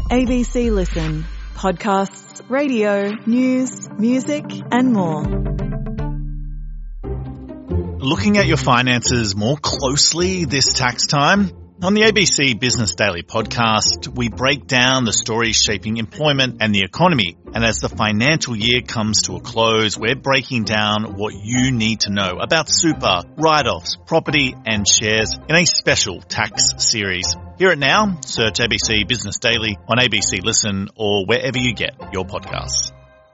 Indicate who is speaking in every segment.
Speaker 1: ABC Listen. Podcasts, radio, news, music and more.
Speaker 2: Looking at your finances more closely this tax time? On the ABC Business Daily podcast, we break down the stories shaping employment and the economy. And as the financial year comes to a close, we're breaking down what you need to know about super, write-offs, property and shares in a special tax series. Hear it now. Search ABC Business Daily on ABC Listen or wherever you get your podcasts.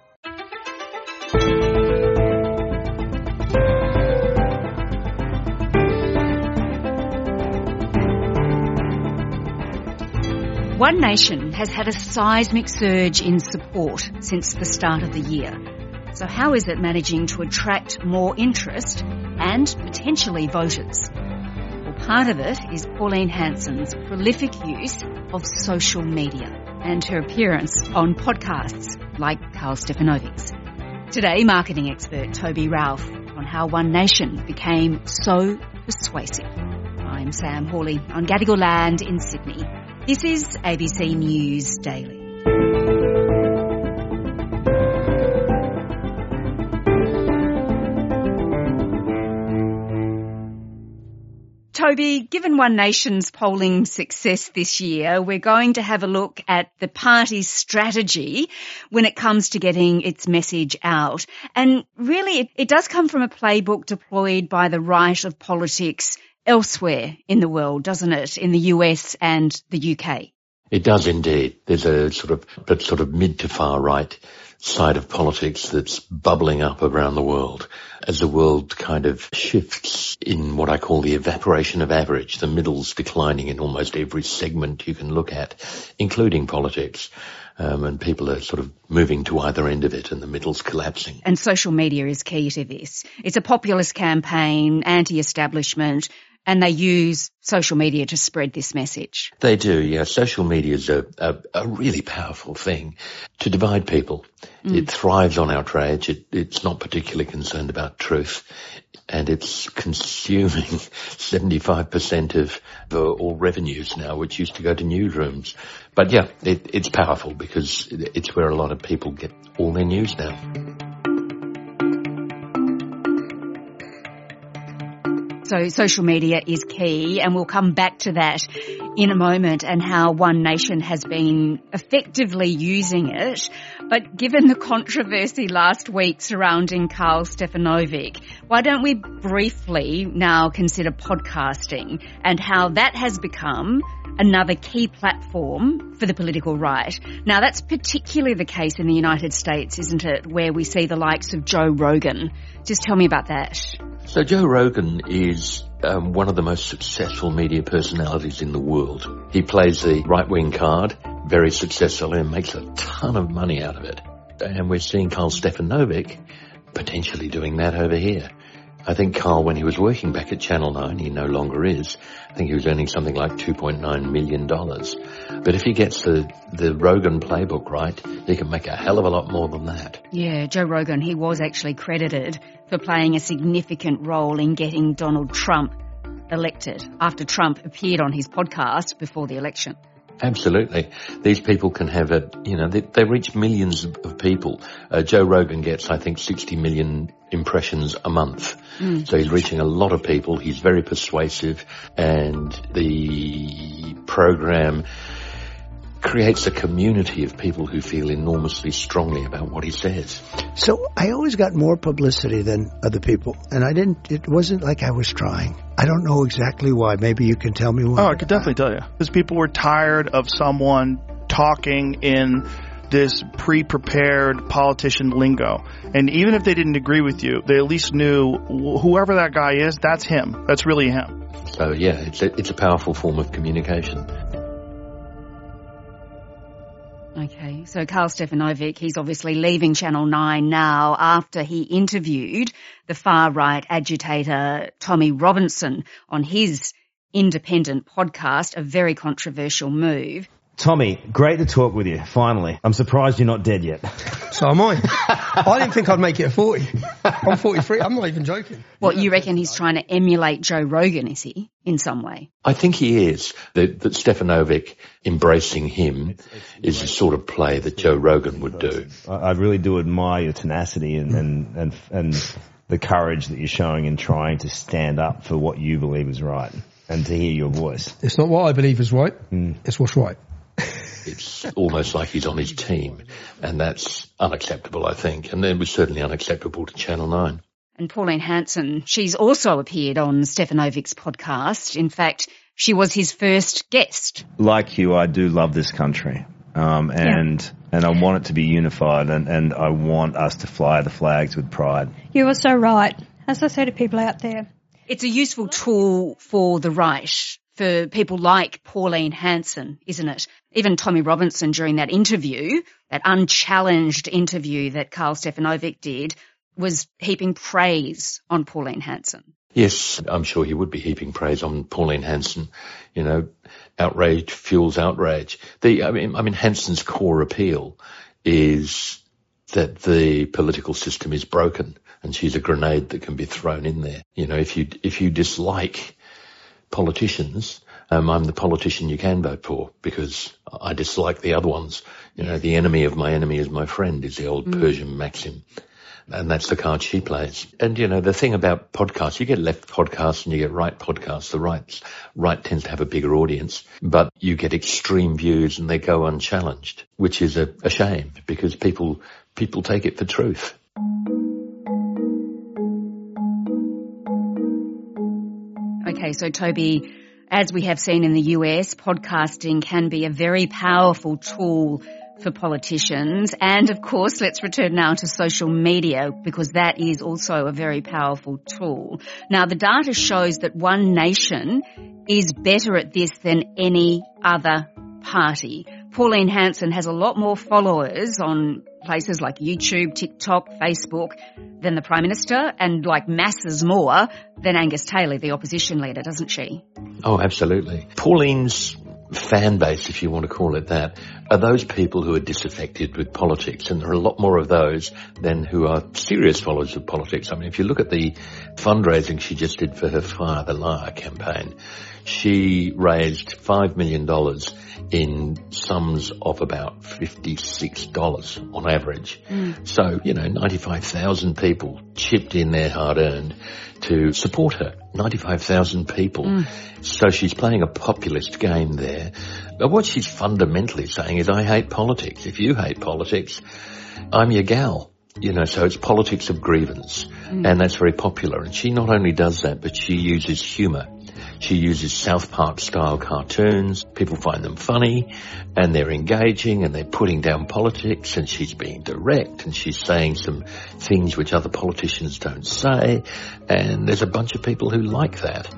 Speaker 3: One Nation has had a seismic surge in support since the start of the year. So how is it managing to attract more interest and potentially voters? Well, part of it is Pauline Hanson's prolific use of social media and her appearance on podcasts like Carl Stefanovic's. Today, marketing expert Toby Ralph on how One Nation became so persuasive. I'm Sam Hawley on Gadigal land in Sydney. This is ABC News Daily. Toby, given One Nation's polling success this year, we're going to have a look at the party's strategy when it comes to getting its message out. And really, it does come from a playbook deployed by the right of politics elsewhere in the world, doesn't it? In the US and the UK.
Speaker 4: It does indeed. There's a sort of mid to far right side of politics that's bubbling up around the world as the world kind of shifts in what I call the evaporation of average, the middle's declining in almost every segment you can look at, including politics. And people are sort of moving to either end of it and the middle's collapsing.
Speaker 3: And social media is key to this. It's a populist campaign, anti-establishment, and they use social media to spread this message.
Speaker 4: They do, yeah. Social media is a really powerful thing to divide people. It thrives on outrage. It's not particularly concerned about truth. And it's consuming 75% of all revenues now, which used to go to newsrooms. But yeah, it's powerful because it's where a lot of people get all their news now.
Speaker 3: So social media is key, and we'll come back to that in a moment and how One Nation has been effectively using it. But given the controversy last week surrounding Carl Stefanovic, why don't we briefly now consider podcasting and how that has become another key platform for the political right. Now, that's particularly the case in the United States, isn't it, where we see the likes of Joe Rogan. Just tell me about that.
Speaker 4: So Joe Rogan is one of the most successful media personalities in the world. He plays the right-wing card very successfully and makes a ton of money out of it. And we're seeing Carl Stefanovic potentially doing that over here. I think Carl, when he was working back at Channel 9, he no longer is. I think he was earning something like $2.9 million. But if he gets the Rogan playbook right, he can make a hell of a lot more than that.
Speaker 3: Yeah, Joe Rogan, he was actually credited for playing a significant role in getting Donald Trump elected after Trump appeared on his podcast before the election.
Speaker 4: Absolutely. These people can have they reach millions of people. Joe Rogan gets, I think, 60 million impressions a month. So he's reaching a lot of people. He's very persuasive, and the program creates a community of people who feel enormously strongly about what he says.
Speaker 5: So I always got more publicity than other people, and it wasn't like I was trying. I don't know exactly why. Maybe you can tell me why.
Speaker 6: Oh, I could definitely tell you. Because people were tired of someone talking in this pre-prepared politician lingo. And even if they didn't agree with you, they at least knew whoever that guy is, that's him. That's really him.
Speaker 4: So, yeah, it's a powerful form of communication.
Speaker 3: Okay, so Carl Stefanovic, he's obviously leaving Channel 9 now after he interviewed the far-right agitator Tommy Robinson on his independent podcast, a very controversial move.
Speaker 7: Tommy, great to talk with you, finally. I'm surprised you're not dead yet. So am I. I didn't think I'd make it at 40. I'm 43. I'm not even joking.
Speaker 3: What, you reckon he's trying to emulate Joe Rogan, is he, in some way?
Speaker 4: I think he is. That Stefanovic embracing him is the sort of play that Joe Rogan would do.
Speaker 8: I really do admire your tenacity and the courage that you're showing in trying to stand up for what you believe is right and to hear your voice.
Speaker 7: It's not what I believe is right. It's what's right.
Speaker 4: It's almost like he's on his team, and that's unacceptable, I think, and it was certainly unacceptable to Channel 9.
Speaker 3: And Pauline Hanson, she's also appeared on Stefanovic's podcast. In fact, she was his first guest.
Speaker 8: Like you, I do love this country, and I want it to be unified, and I want us to fly the flags with pride.
Speaker 9: You are so right. As I say to people out there,
Speaker 3: it's a useful tool for the right, for people like Pauline Hanson, isn't it? Even Tommy Robinson, during that interview, that unchallenged interview that Karl Stefanovic did, was heaping praise on Pauline Hanson.
Speaker 4: Yes, I'm sure he would be heaping praise on Pauline Hanson. You know, outrage fuels outrage. I mean, Hanson's core appeal is that the political system is broken, and she's a grenade that can be thrown in there. You know, if you dislike politicians, I'm the politician you can vote for because I dislike the other ones. You know, the enemy of my enemy is my friend is the old Persian maxim. And that's the card she plays. And, you know, the thing about podcasts, you get left podcasts and you get right podcasts. The right tends to have a bigger audience, but you get extreme views and they go unchallenged, which is a shame because people take it for truth.
Speaker 3: Okay, so Toby, as we have seen in the US, podcasting can be a very powerful tool for politicians. And of course, let's return now to social media because that is also a very powerful tool. Now, the data shows that One Nation is better at this than any other party. Pauline Hanson has a lot more followers on places like YouTube, TikTok, Facebook than the Prime Minister and like masses more than Angus Taylor, the opposition leader, doesn't she?
Speaker 4: Oh, absolutely. Pauline's fan base, if you want to call it that, are those people who are disaffected with politics, and there are a lot more of those than who are serious followers of politics. I mean, if you look at the fundraising she just did for her Fire the Liar campaign, she raised $5 million in sums of about $56 on average. So, you know, 95,000 people chipped in their hard-earned to support her. 95,000 people. So she's playing a populist game there. But what she's fundamentally saying is, I hate politics. If you hate politics, I'm your gal. You know, so it's politics of grievance. And that's very popular. And she not only does that, but she uses humour. She uses South Park-style cartoons. People find them funny, and they're engaging, and they're putting down politics, and she's being direct, and she's saying some things which other politicians don't say, and there's a bunch of people who like that.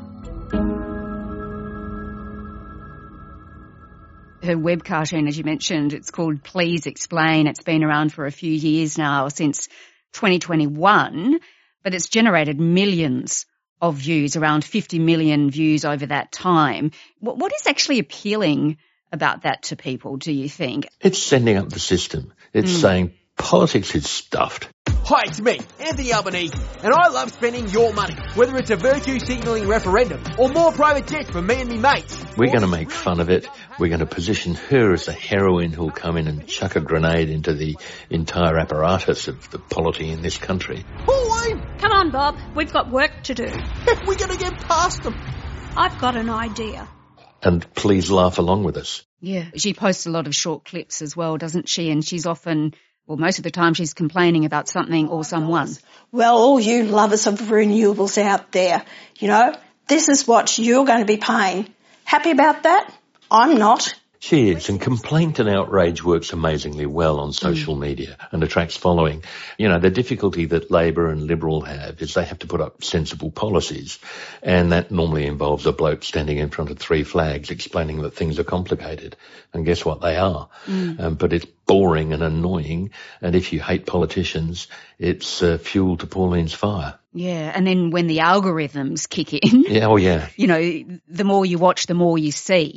Speaker 3: Her web cartoon, as you mentioned, it's called Please Explain. It's been around for a few years now, since 2021, but it's generated millions of views, around 50 million views over that time. What is actually appealing about that to people, do you think?
Speaker 4: It's sending up the system. It's saying politics is stuffed.
Speaker 10: Hi, it's me, Anthony Albanese, and I love spending your money, whether it's a virtue signalling referendum or more private jets for me and me mates.
Speaker 4: We're going to make fun of it. We're going to position her as a heroine who'll come in and chuck a grenade into the entire apparatus of the polity in this country.
Speaker 9: come on, Bob, we've got work to do.
Speaker 10: We're going to get past them.
Speaker 9: I've got an idea.
Speaker 4: And please laugh along with us.
Speaker 3: Yeah, she posts a lot of short clips as well, doesn't she? And she's often, well, most of the time she's complaining about something or someone.
Speaker 11: Well, all you lovers of renewables out there, you know, this is what you're going to be paying. Happy about that? I'm not.
Speaker 4: She is, and complaint and outrage works amazingly well on social media and attracts following. You know, the difficulty that Labor and Liberal have is they have to put up sensible policies, and that normally involves a bloke standing in front of three flags explaining that things are complicated. And guess what? They are. But it's boring and annoying, and if you hate politicians, it's fuel to Pauline's fire.
Speaker 3: Yeah, and then when the algorithms kick in,
Speaker 4: yeah, oh yeah,
Speaker 3: you know, the more you watch, the more you see.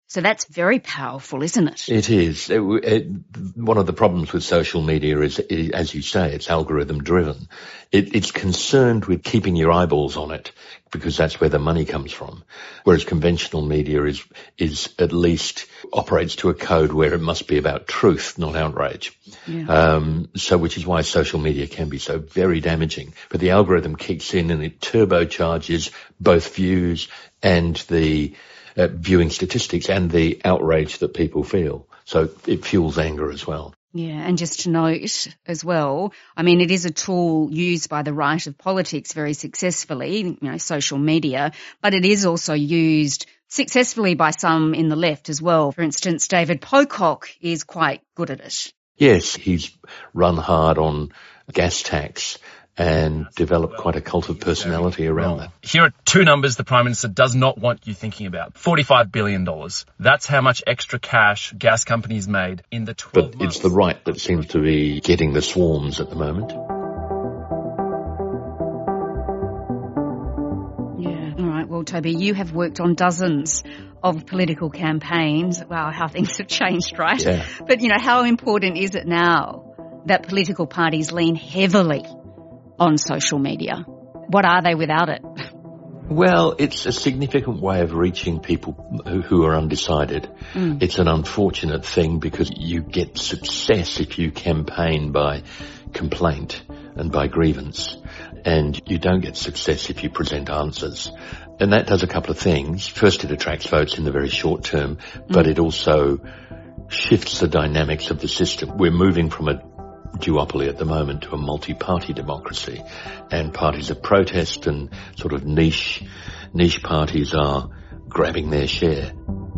Speaker 3: So that's very powerful, isn't it?
Speaker 4: It is. One of the problems with social media is, as you say, it's algorithm driven. It's concerned with keeping your eyeballs on it because that's where the money comes from. Whereas conventional media is at least operates to a code where it must be about truth, not outrage.
Speaker 3: Yeah.
Speaker 4: Which is why social media can be so very damaging. But the algorithm kicks in and it turbocharges both views and the viewing statistics and the outrage that people feel. So it fuels anger as well.
Speaker 3: Yeah, and just to note as well, I mean, it is a tool used by the right of politics very successfully, social media, but it is also used successfully by some in the left as well. For instance, David Pocock is quite good at it.
Speaker 4: Yes, he's run hard on gas tax and developed quite a cult of personality around that.
Speaker 12: Here are two numbers the Prime Minister does not want you thinking about. $45 billion. That's how much extra cash gas companies made in the 12 months.
Speaker 4: But it's the right that seems to be getting the swarms at the moment.
Speaker 3: Yeah, all right. Well, Toby, you have worked on dozens of political campaigns. Wow, how things have changed, right?
Speaker 4: Yeah.
Speaker 3: But, how important is it now that political parties lean heavily on social media? What are they without it?
Speaker 4: Well, it's a significant way of reaching people who are undecided. It's an unfortunate thing because you get success if you campaign by complaint and by grievance, and you don't get success if you present answers. And that does a couple of things. First, it attracts votes in the very short term, but it also shifts the dynamics of the system. We're moving from a duopoly at the moment to a multi-party democracy, and parties of protest and sort of niche parties are grabbing their share.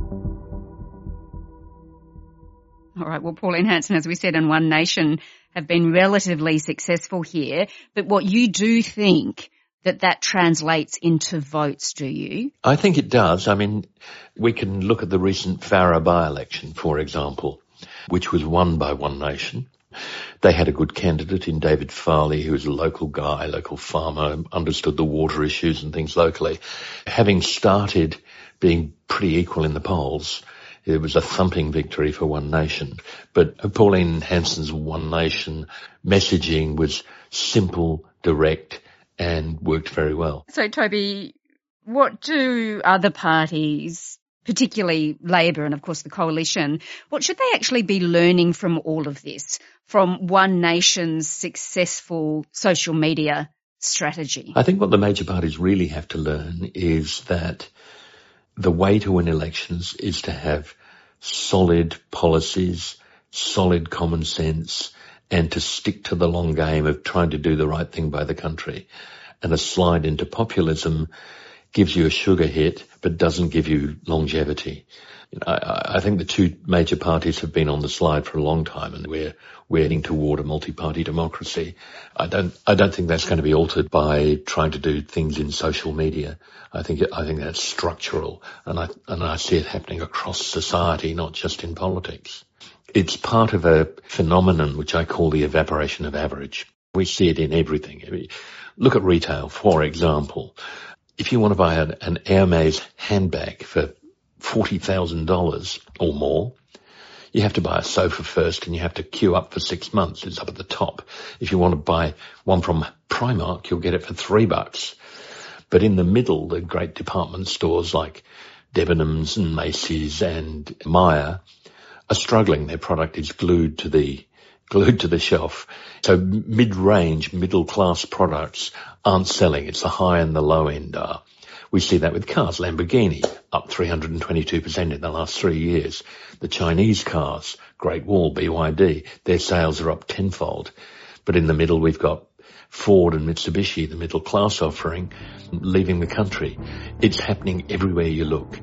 Speaker 3: All right, well, Pauline Hanson, as we said, and One Nation have been relatively successful here, but what you do think that translates into votes, do you?
Speaker 4: I think it does. I mean, we can look at the recent Farrer by-election, for example, which was won by One Nation. They had a good candidate in David Farley, who was a local guy, local farmer, understood the water issues and things locally. Having started being pretty equal in the polls, it was a thumping victory for One Nation. But Pauline Hanson's One Nation messaging was simple, direct, and worked very well.
Speaker 3: So, Toby, what do other parties, particularly Labor and, of course, the Coalition, what should they actually be learning from all of this, from One Nation's successful social media strategy?
Speaker 4: I think what the major parties really have to learn is that the way to win elections is to have solid policies, solid common sense, and to stick to the long game of trying to do the right thing by the country. And a slide into populism gives you a sugar hit, but doesn't give you longevity. I think the two major parties have been on the slide for a long time, and we're heading toward a multi-party democracy. I don't think that's going to be altered by trying to do things in social media. I think that's structural, and I see it happening across society, not just in politics. It's part of a phenomenon which I call the evaporation of average. We see it in everything. I mean, look at retail, for example. If you want to buy an Hermes handbag for $40,000 or more, you have to buy a sofa first and you have to queue up for 6 months. It's up at the top. If you want to buy one from Primark, you'll get it for $3. But in the middle, the great department stores like Debenhams and Macy's and Myer are struggling. Their product is glued to the shelf. So mid-range, middle-class products aren't selling. It's the high and the low end are. We see that with cars. Lamborghini, up 322% in the last 3 years. The Chinese cars, Great Wall, BYD, their sales are up tenfold. But in the middle, we've got Ford and Mitsubishi, the middle-class offering, leaving the country. It's happening everywhere you look.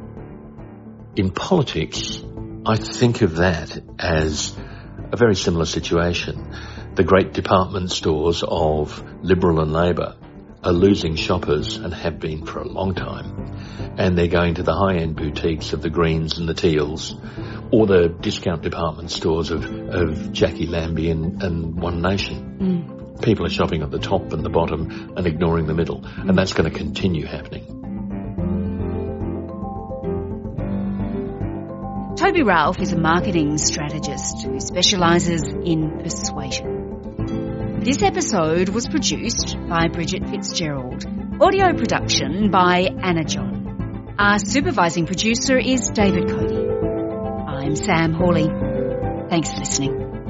Speaker 4: In politics, I think of that as a very similar situation. The great department stores of Liberal and Labor are losing shoppers and have been for a long time. And they're going to the high-end boutiques of the Greens and the Teals, or the discount department stores of Jackie Lambie and One Nation. People are shopping at the top and the bottom and ignoring the middle. And that's going to continue happening.
Speaker 3: Toby Ralph is a marketing strategist who specialises in persuasion. This episode was produced by Bridget Fitzgerald. Audio production by Anna John. Our supervising producer is David Cody. I'm Sam Hawley. Thanks for listening.